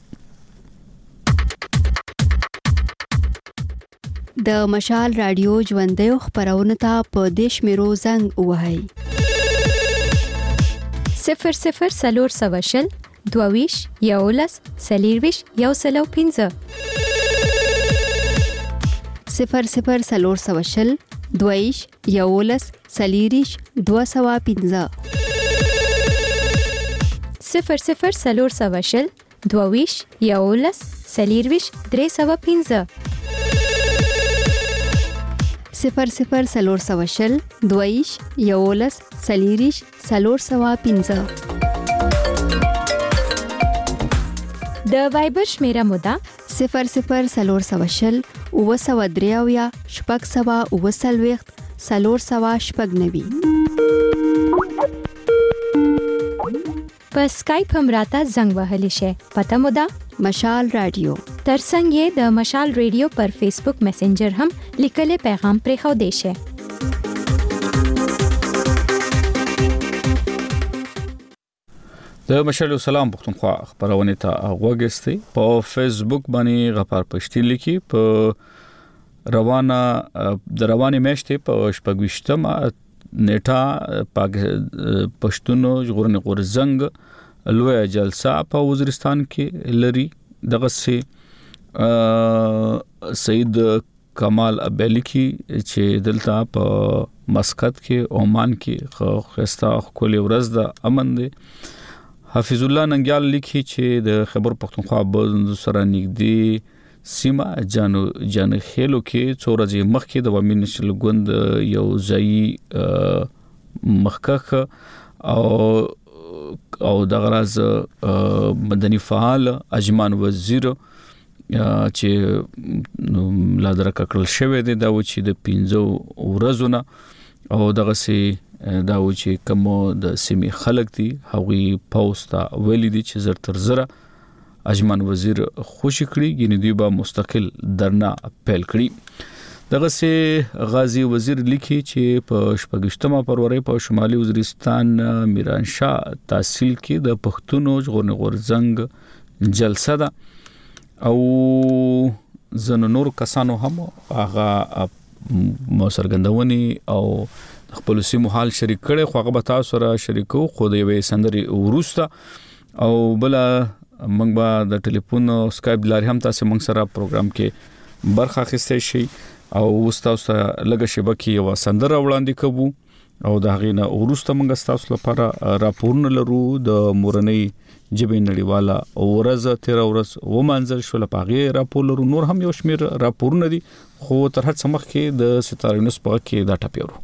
د مشال رادیو ژوندې خبرونه ته په دیش میرو زنګ وهاي صفر صفر سلور سواشل دوویش یولس سلیرویش یو سلو پینزه صفر صفر سلور سواشل دوویش یولس سلیریش دو سوا پینزه صفر صفر سلور سواشل دوویش یولس سلیرویش درې سوا پینزه صفر صفر سلور سواشل دویش یولس سلیریش سلور سوا پینزه د وایبر شمیره مودا صفر صفر سلور سواشل او سوا دریاویا شپږ سوا او سلويخت سلور سوا شپږ نوي په سکایپ هم راته زنګ وهلی شي پته مودا مشال رادیو ترڅنګ یې د مشال رادیو پر فیسبوک میسنجر هم لیکلي پیغام پرې خو دی شي. د مشال سلام پختونخوا خبرونه ته غوږستي په فیسبوک باندې غفار پښتين لیکي په روانه د رواني میاشتې په شپږشتمه نیټه پاک پښتونو ژغورنې غورزنګ لوی جلسه په وزیرستان کې لري دغه سي سید کمال ابلیکی چې دلته په مسقط کې عمان کې خستا خولي ورځ د امن دی. حافظ الله ننګیال لیکي چې د خبر پختونخوا بند سره نږدې سیمه جانو جان خېلو کې څورځي مخکې د ومن نشل ګوند یو ځای مخکخ او او د غراز مدني فعال اجمان وزیر چې لا درک کړل شوی دی دا و چې د پنځو ورځونه او دغه سي دا و چې کوم د سیمې خلک دي هغوی پوسټا ویلي دي چې زر تر زره اجمان وزیر خوشی کړي یعنی دوی به مستقل درنا پیل کړي دغه سي غازی وزیر لیکي چې په شپږشتمه فروری په شمالي وزیرستان میرانشاه تحصیل کې د پښتون ژغورنې غورځنګ جلسه ده او زنو نور کسانو هم هغه موسرګندونی او خپل سیمو حال شریک کړي خو هغه به تاسو سره شریکو خو د یوې سندري ورسته او بل موږ به د ټلیفون او اسکایپ لاري هم تاسو موږ سره پروګرام کې برخه اخیستئ شي او تاسو لږه شبکې یو سندره وړاندې کوو او دا غینه ورسته موږ تاسو لپاره راپورونه لرو د مورنۍ جبې نړیواله ورځ تیر ورځ و منځل شو لپاره راپور لرو نور هم یو شمیر راپورونه دي خو تر هڅه مخکې د ستاره نیوز په کې دا ټاپیرو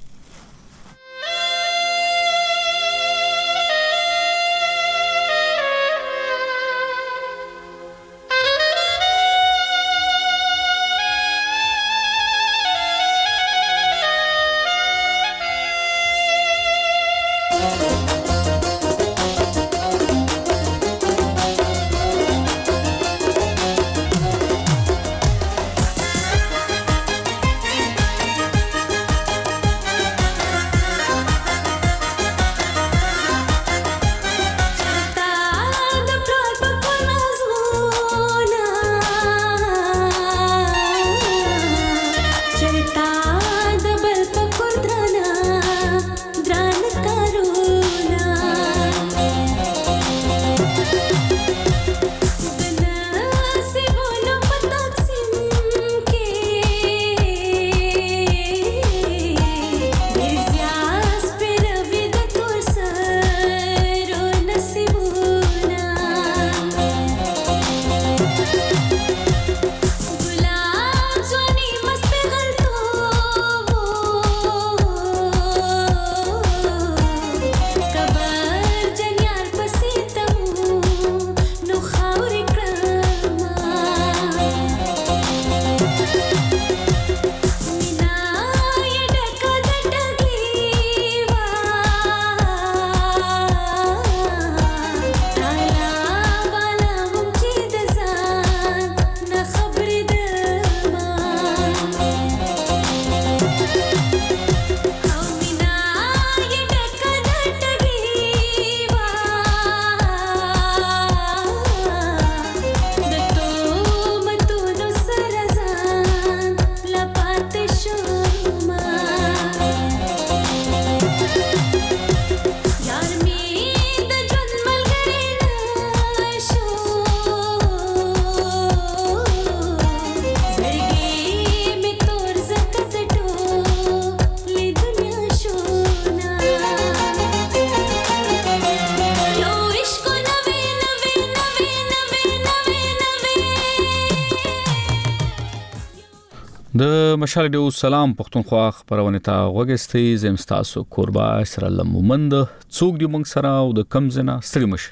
د مشال ډیو سلام پښتونخوا خبرونه تا وګستې زم تاسو قربا سره لمومند څوک دی موږ سره او د کم زنه ستړي مش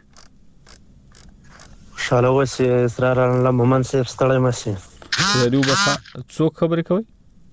شاله وسه اسرار لمومند سره ستړي مشه ډیو بس څوک خبرې کوي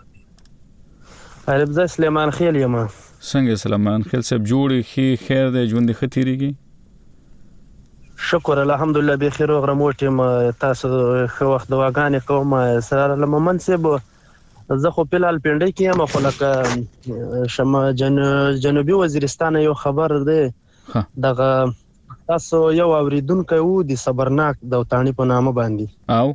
عرب ز سليمان خیل یم څنګه سليمان خیل صاحب جوړي خي خیر د ژوند ختيريږي شکر الحمدلله بخیر او غرموټم تاسو خو وخت دواګانې کوم اسرار لمومند سره زه خو په لال پنډي کې یم خو لکه شمال جنوبي وزیرستان یو خبر دی دغه تاسو یو اوریدونکو وو د صبرناک د وطني په نامه باندې او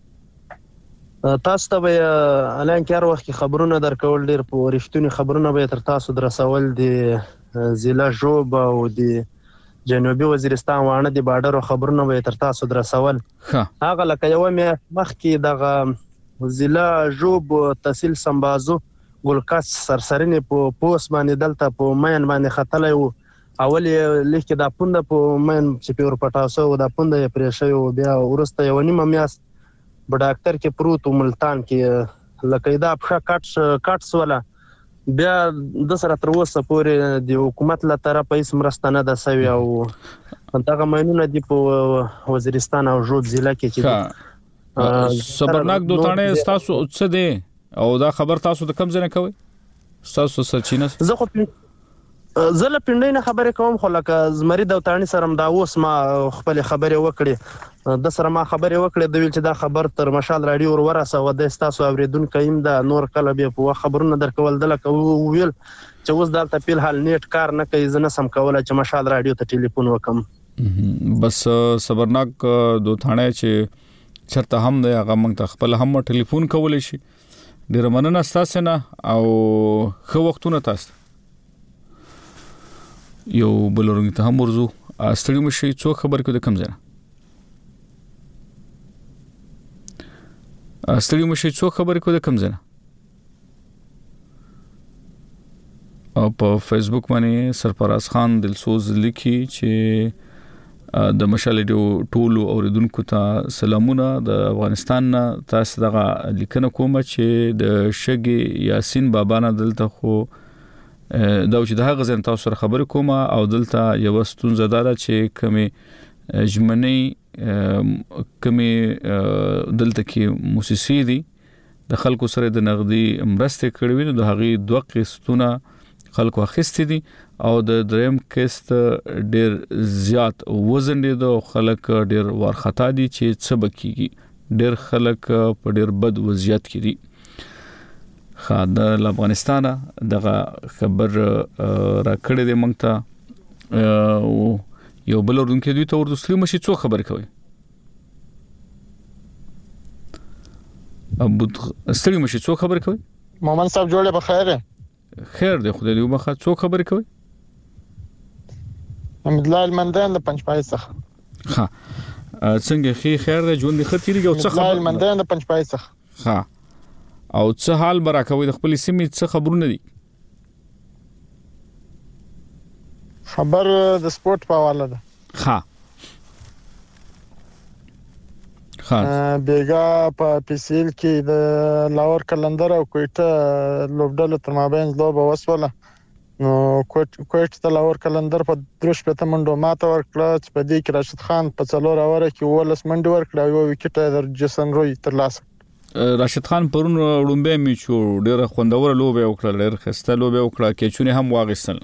تاسو ته الان کې هر وخت خبرونه درکول ډیر په رښتونی خبرونه به تر تاسو درسول دي ضلع جوب او د جنوبي وزیرستان وانه د بارډر خبرونه به تر تاسو درسول هغه لکه یو مخ کې دغه ضلع جوب تحصیل سمبازو ګلکاس سرسرینه په پوس باندې دلته په مین باندې خطلې وو اول لیکه د پوند په مین چې پیور پټاسو د پوند یې پرېښیو بیا ورسته یو نیمه میاس په ډاکټر کې پروت ملتان کې لکه دا په کټ کټس ولا بیا د سره تر اوسه پورې د حکومت له طرفه هیڅ مرسته نه ده سوي او دغه ماینونه دي په وزیرستان او جوب ضلع کې چې صبرناک دوتانه تاسو څه دی او دا خبر تاسو د کم ځای نه کوي تاسو سچینه زه خو زه له پندای نه خبرې کوم خو لکه زمری دوتانی سره دا اوس ما خپل خبرې وکړې د سره ما خبرې وکړې د ویل چې دا خبر تر مشال رادیو ور ورسه و د تاسو اوریدونکو ایم دا نور کله به په خبرونه درکول د لکه ویل چې اوس دلته په حال نیټ کار نه کوي زنه سم کوله چې مشال رادیو ته ټلیفون وکم بس صبرناک دوتانه چې چرته هم دی هغه موږ ته خپل هم ټلیفون کولای شي ډیر مننه تاسو نه او خو وختونه تاسو یو بلورنګ ته هم ورزو استړي مشي څو خبر کو د کم ځای استړي مشي څو خبر کو د کم ځای او په فیسبوک باندې سرفراز خان دلسوز لیکي چې د مشال ډیو ټولو اوریدونکو ته سلامونه د افغانستان نه تاسو دغه لیکنه کوم چې د شګي یاسین بابا نه دلته خو دا چې د هغه ځن تاسو سره خبرې کوم او دلته یو ستونزه ده چې کمی ژمنې کمی دلته کې موسسې دي د خلکو سره د نغدي مرسته کړې وي د هغه دوه قسطونه خلکو اخیستې دي او د دریم قسط ډیر زیات وزن دي د خلک ډیر ورختا دي چې څه بکیږي ډیر خلک په ډیر بد وضعیت کې دي خاده افغانستان دغه خبر را کړی دی مونږ ته یو بل ورونکو دوی ته ورسري مشي څو خبر کوي ابو استری مشي څو خبر کوي مومن صاحب جوړه په خیره خیر دی خدای دې وبخښه څو خبر کوي امدلال المندان د پنځپای څخه ها څنګه خیر خیر دی ژوند خطرېږي او څه خبر امدلال المندان د پنځپای څخه ها او څه حال برا کوي د خپل سیمې څه خبرونه دي خبر د سپورت په حواله ده ها ها بیګا په پیسیل کې د لاور کلندر او کوټه لوبډل تر مابین لوبه وسوله نو کوټ ته لاور کلندر په دروش په منډو ماته ورکړه چې په دې کې راشد خان په څلور اوره کې ولس منډي ورکړه یو وکټ در جسن روي تر لاس راشد خان پرون وړومبه میچو ډیره خوندور لوبه وکړه ډیر خسته لوبه وکړه کې چونه هم واغستل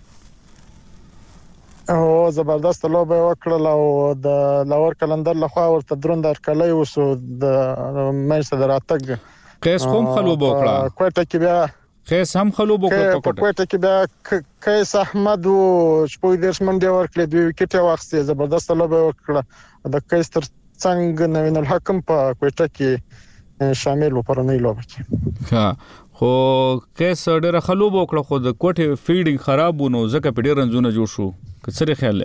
او زبردست لوبه وکړه او د لاور کلندر لخوا ورته دروند ارکلای وسو د مېسه دراتګ قیس کوم خلوبه وکړه کوټه کې بیا قیس هم خلوبه وکړه په کوټه کې بیا قیس احمد او شپږ دیرش منډي ورکړه دوی وکټ واغسته زبردست لوبه وکړه د قیس تر څنګه نوین الحکم په کوټه کې شامل و پرونی لوبه کې ها خو قیس ډېر خلوب وکړه خو د کوټه فیډینګ خراب ونه زکه په ډېر رنځونه جوړ شو کڅره خیال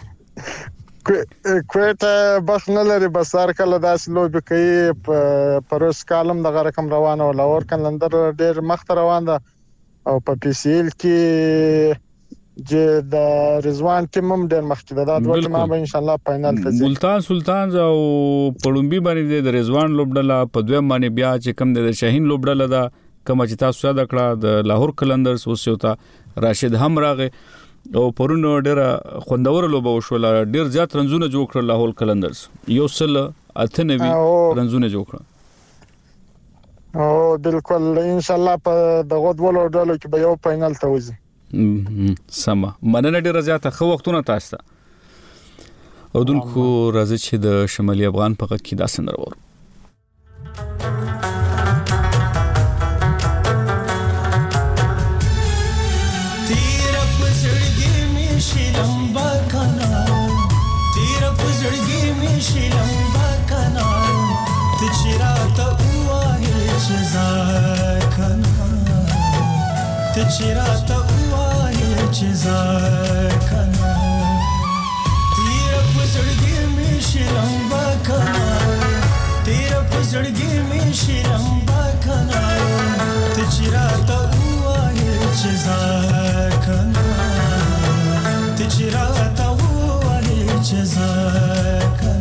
کوټه بس نه لري بس هر کله داس لوبه کوي په پروس کالم دغه رقم روانه ولا اور کلندر ډېر مخ روان ده او په پی سی ال کې چې د رضوان ټیم هم ډېر مخکې ده دا دوه ټیم به ان شاء الله فائنل ته ځي ملتان سلطان او پړومبي باندې د رضوان لوبډله په دوه باندې بیا چې کم د شاهین لوبډله ده کوم چې تاسو یاد کړه د لاهور کلندرز وسوتا راشد هم راغې او پرونو ډېر خوندور لوبه وشول ډېر زیات رنزونه جوړ کړل لاهور کلندرز یو سل اته نوي رنزونه جوړ کړل او بالکل ان شاء الله په دغه ډول ډول کې به یو فائنل ته وځي سما مننه ډیره زیاته خو وختونه تاسو ته او دونکو راځي چې د شمالي افغان په کې دا سندره ورو تیر پسړګي می شلمبا کنا تیر پسړګي می شلمبا کنا ته چیرته وایې چې ځکنا ته چیرته چزاکنا تیر پسړګي می شلمبا کنا تیر پسړګي می شلمبا کنا ته چیرته وایې چزاکنا ته چیرته وایې چزاکنا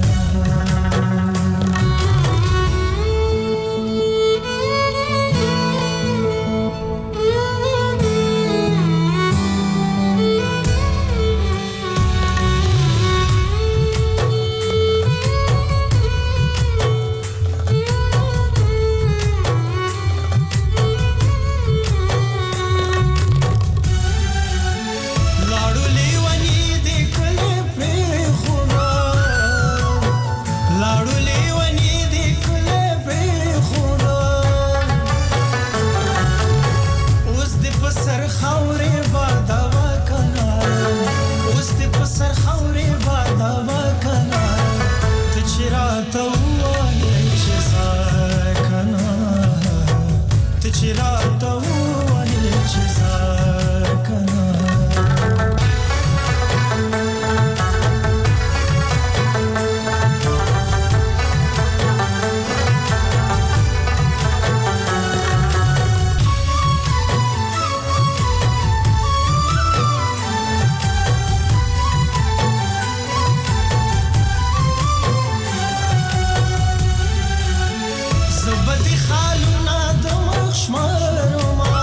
خالونه د مخشمرما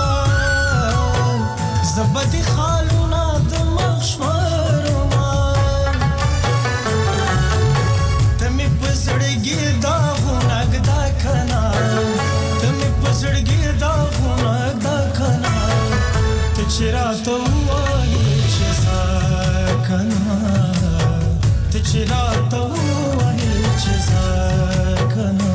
زبدي خالونه د مخشمرما تمي پزړګي دا غونګ دا کنا تمي پزړګي دا غونګ دا کنا ته چیرته وایې چې سکنا ته چیرته وایې چې سکنا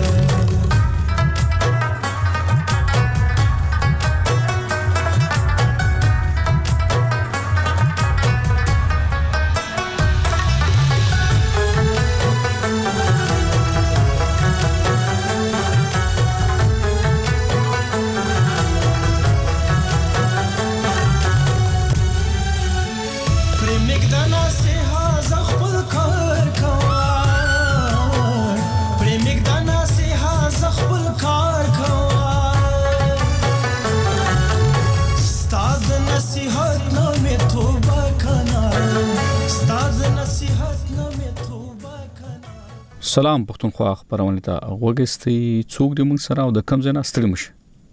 سلام پښتونخوا خبرونه ته وګستي څوک دې موږ سره او د کم ځای ستړي مشه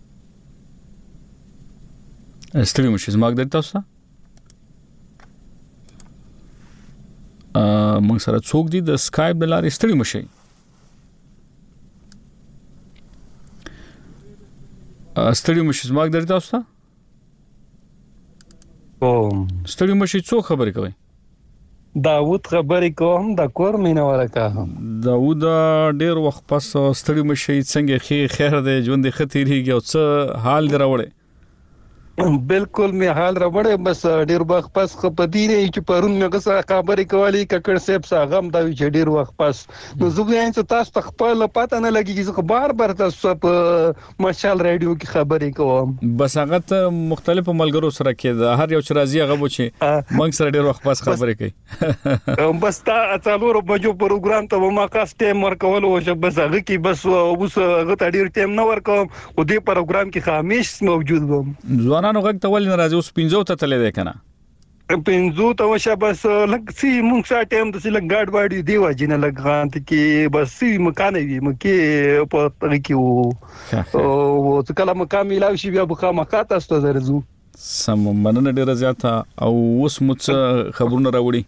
ستړي مشه زما د تاسو ا موږ سره څوک دې د سکایپ د لارې ستړي مشه ستړي مشه زما د تاسو ته کوم ستړي مشه څو خبرې کوي داوود خبرې کوم د کور مینه ورکه داوود ډېر وخت پس ستړي مشي څنګه خیر خیر دې ژوند خطرېږي او څه حال دی راوړې بالکل می حال راوړې بس ډېر وخت پس خپدي نه چې پرون مې څه خبرې کولې ککړ سیب ساغم دا چې ډېر وخت پس نو زه وایم چې تاسو ته خپل پته نه لګي چې بار بار تاسو په مشال رادیو کې خبرې کوم بس هغه ته مختلفو ملګرو سره کې هر یو چې راځي هغه و چې موږ سره ډېر وخت پس خبرې کوي بس تا څلورو بجو پروګرام ته ما خاص ټیم ورکول او چې بس هغه کې بس اوس هغه ته ډېر ټیم نه ورکوم او دې پروګرام کې خاموش موجود وم ځوانانو غږ ته ولې ناراضي اوس پینځو ته تللی دی کنه پینځو ته وشه بس لږ سی مونږ سره ټیم د لږ ګاډ واډي دی واجنه لږ غانت کې بس سی مکان وي مکه په تر کې وو او څه کله مکان ملاوي شي بیا بخا مکات است درځو سم مننه ډیره زیاته او اوس مڅ خبرونه راوړي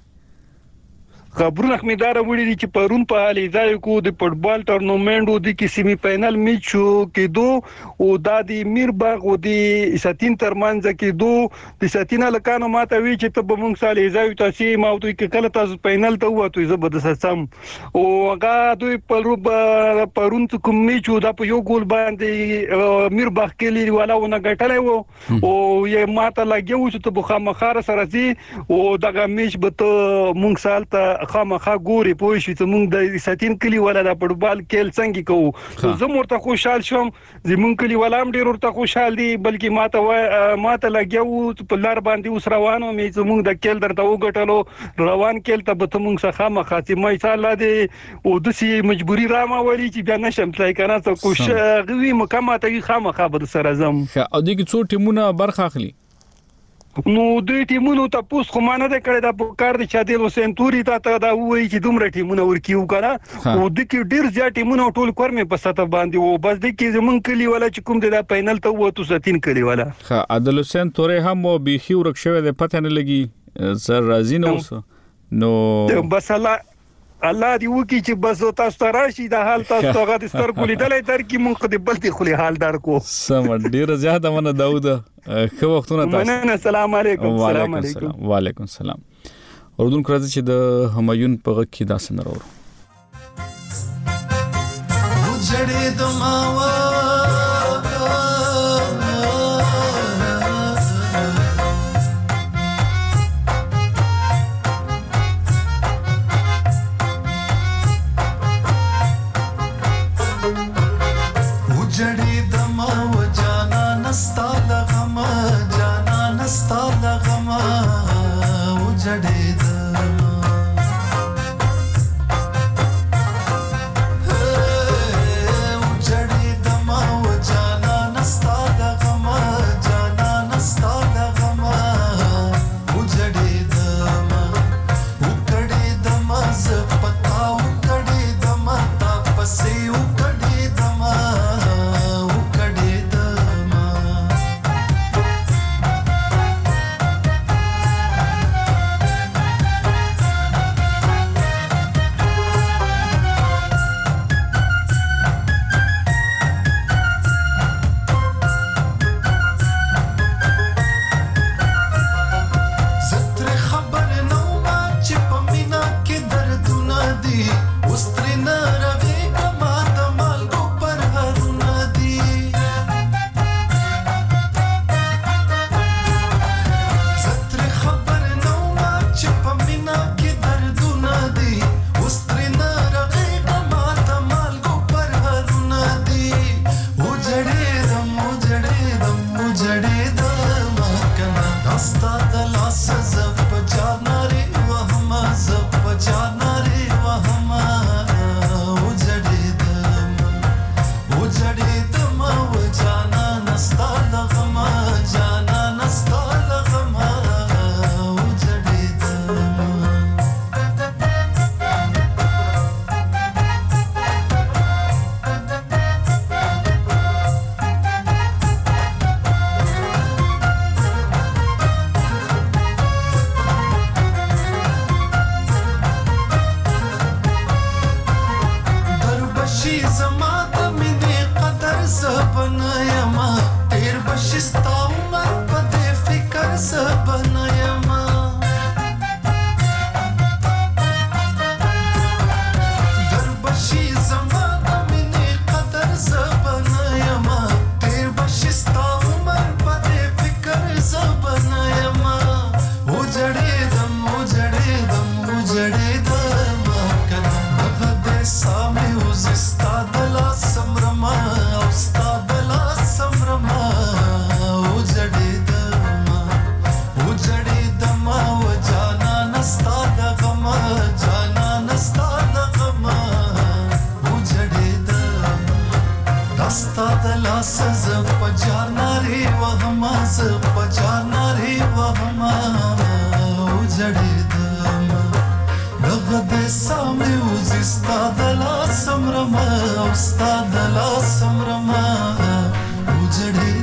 خبرونه خمیدار وړي دي چې پرون په حالي ځای کو د فوټبال ټورنمنټ د کې سیمي فائنل میچ کې دو او د میرباغ او د ساتین ترمنځ کې دو د ساتین لکانو ماته وی چې ته به مونږ سالي ځای تاسو ما او کې کله تاسو فائنل ته وته زبردست سم او هغه دوی پرون کوم میچ د په یو ګول باندې میرباغ کې لري ولا ونه غټلې وو او یې ماته لګیو چې ته بخا مخار سره سي او دغه میچ به ته مونږ سالته خامخا ګوري پوه شي ته مونږ د ساتین کلی ولا د فوټبال کېل څنګه کوو زه مرته خوشحال شوم زمون کلی ولا هم ډیر ورته خوشحال دي بلکې ماته ماته لګیو په لار باندې اوس روانو مې زمونږ د کېل درته وګټلو روان کېل ته به ته مونږ څخه خامخا چې مې سالا دي او د سي مجبوري رامه ولي چې بیا نشم تلای کنه څه کوش غوي مکمه ته خامخا به سره زم او دغه څو ټیمونه برخه اخلي نو دوی ټیمونو ته پوس خو مانه ده کړی دا په کار د چادیلو سنتوري ته دا وایي چې دومره ټیمونه ورکیو کنه او د کې ډیر زیات ټیمونه ټول کورمه په ساته باندې او بس د کې زمون کلی ولا چې کوم د فائنل ته وته ساتین کلی ولا ها عادل حسین تورې هم بيخي ورک شوی د پته نه لګي زر راځي نو نو بس الله الله دې وکي چې بس تاسو ته راشي د حال تاسو ته غد ستر کولی دلې در کې مونږ د بلتي خولي حال در کو سم ډیر زیاته من داوود خو وختونه تاسو مننه السلام علیکم السلام علیکم وعلیکم السلام اردن کراځي چې د همایون په غږ کې داسې نه راوړو جړې د ماوا زما د مینې قدر زبن یما تیر بشستا عمر په دې فکر زبن یما در بشي زما د مینې قدر زبن یما تیر بشستا عمر په دې فکر زبن یما او جړې دم او جړې دم او جړې دم کنه د سامي اوس استاد لا سمرما او استاد لا سمرما او جړې دم او جړې دم او جانا نستا د غم جانا نستا د غم او جړې دم دستا د لا سز پجار ناري وهما ز پجار ناري وهما او جړې دم دغه د سامي اوس استاد لا سمرما او استاد لا سمرما او جړې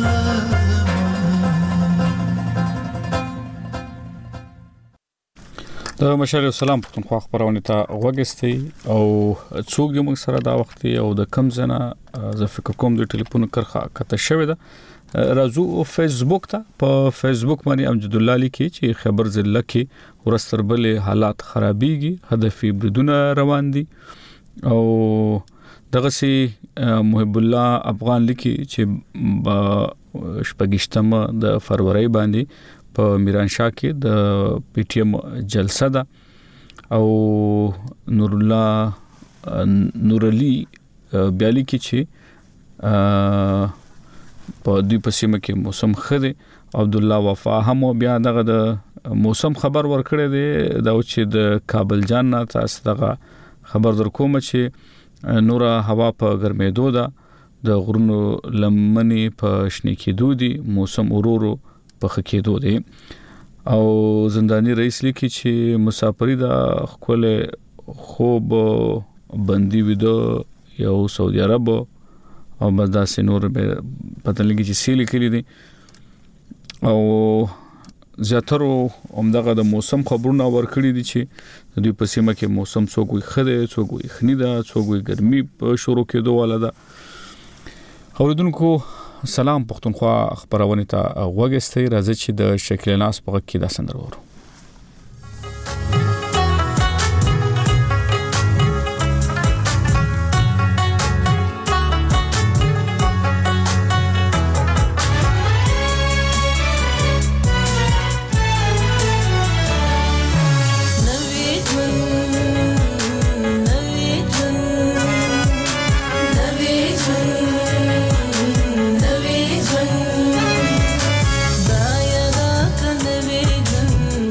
د مشال سلام پښتونخوا خبرونه ته وګستي او څوک د موږ سره دا وخت او د کم زنه ز فکر کوم د ټلیفون کرخه کته شوې ده رازو فیسبوک ته په فیسبوک باندې امجد الله لیکي چې خبر زله کې ورستربلې حالات خرابيږي هدفي بریدونه روان دي او دغه سي محب الله افغان لیکي چې شپږشتمه د فروری باندې په میرانشاه کې د پی ټی ایم جلسه ده او نور الله نور علي بیالي کې چې په دې پسیمه کې موسم خده عبد الله وفا هم بیا دغه د موسم خبر ورکړی دی دا چې د کابل جان نه تاسو دغه خبر در کوم چې نور هوا په ګرمېدو ده د غرونو لمنې په شنه کېدو دي موسم اورورو په خکېدو دي او زندانی رئیس لیکي چې مسافری د خپل خوب بندي ویدو یو سعودي عرب او مزدا سينور به پته لګي چې سیلي کړی دي او زیاتره همدغه د موسم خبرونه ورکړي دي چې د دوی په سیمه کې موسم څوک وي خده څوک وي خنیدا څوک وي ګرمي په شروع کېدو ولاده اوریدونکو سلام پښتونخوا خبرونه ته وګستئ راځي چې د شکل ناس په کې دا سندره ورو Daya da kanve jan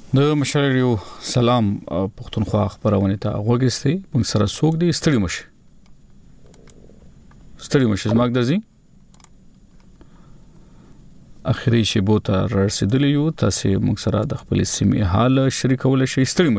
د مشالریو سلام پښتونخوا خبرونه ته وګورئ موږ سره څوک دی ستړي مشه ستړي مشه زماګ درځي اخري شی بوته رسیدلی یو تاسو موږ سره د خپل سیمې حال شریکول شي ستړي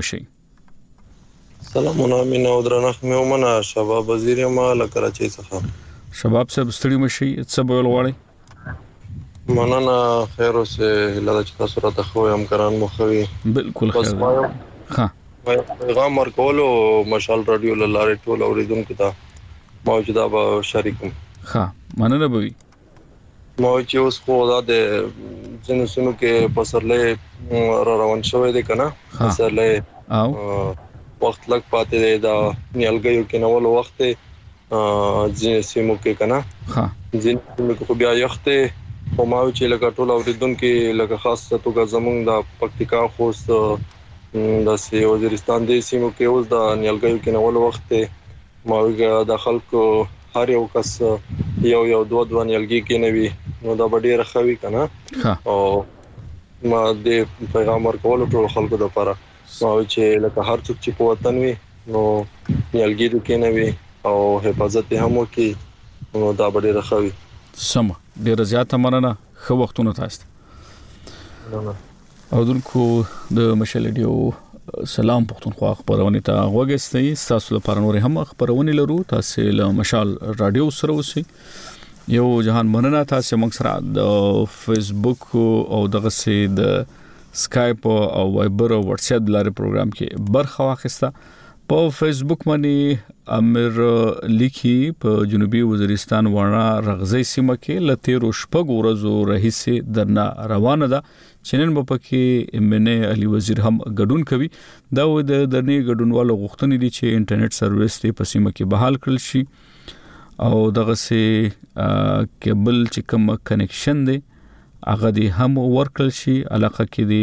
مشه سلامونه مینا او درنښت مې ومنه شباب وزیر ما له کراچۍ څخه شباب صاحب ستړي مشه څه به ولواړي مننه خیر اوسه لږ چې تاسو راته خو هم کران مخوي بالکل خیر ها پیغام ورکولو مشال رادیو لاره ټول اوریدونکو ته موجوده به شریکم ها مننه به مو چې اوس خو د جنو سنو کې پسرلې را روان شوې ده کنه پسرلې او وخت لګ پاتې ده دا نیالګیو کې نو ول وخت ځینې سیمو کې کنه ها ځینې سیمو کې بیا یخته په ماو چې لکه ټول اوریدونکو لکه خاص توګه زمونږ د پکتیکا خوست د سی وزیرستان د سیمو کې اوس د نیالګیو کې نو ول وخت ماوګه د خلکو هر یو کس یو یو دوه دوه نیالګي کې نوي نو دا ډېر خوي کنه او ما د پیغام ورکول ټول خلکو د لپاره نو چې لکه هر څوک چې په وطن وي نو نیالګي د کې نوي او حفاظت هم وکي نو دا ډېر خوي سم ډېر زیاته مننه خو وختونه تاسو او دونکو د مشالډیو سلام پښتونخوا خبرونه ته وګورئ تاسو لپاره نور هم خبرونه لرو تاسو له مشال رادیو سره اوسئ یو جهان مننه تاسو موږ سره د فیسبوک او دغه سي د سکایپ او وایبر او واتس اپ لاري پروګرام کې برخه واخیسته په فیسبوک باندې امیر لیکي په جنوبي وزیرستان وړا رغزي سیمه کې لته روشپګ ورځو رئیس درنا روانه ده چنن په کې امنه علي وزیر هم ګډون کوي دا و د درنی ګډونوالو غوښتنې دي چې انټرنیټ سرویس ته په سیمه کې بحال کړل شي او دغه سي کیبل چې کوم کنیکشن دی هغه دي هم ورکړل شي علاقه کې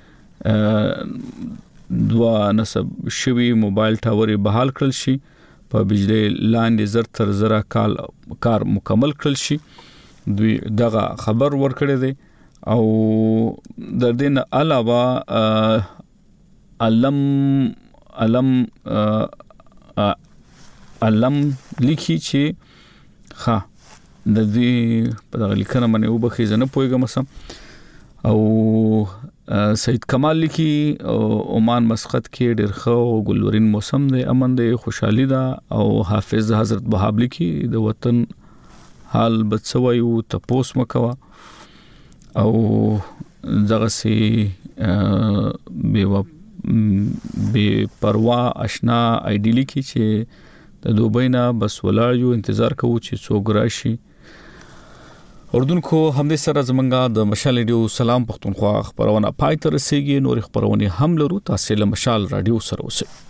دي دوا نسب شوی موبایل ټاور بحال کړل شي په بجلی لاندې زر تر زره کال کار مکمل کړل شي دوی دغه خبر ورکړی دی او د دې نه علاوه علم علم علم لیکي چې ها د دې په دغه لیکنه باندې وبخې زنه پويګم سم او سید کمال لیکي عمان مسقط کې ډېر خو ګلورین موسم دی امن دی خوشحالي ده او حافظ حضرت وهاب لیکي د وطن حال بڅوي تپوس مکوا او دغه سي به به پروا آشنا ایډیلی کی چې د دوبینا بس ولاړ یو انتظار کوو چې څوک راشي اردن کو همدې سره زمونږه د مشال رادیو سلام پښتونخوا خبرونه پای تر رسیدي نور خبرونه هم لرو تاسو له مشال رادیو سره اوسئ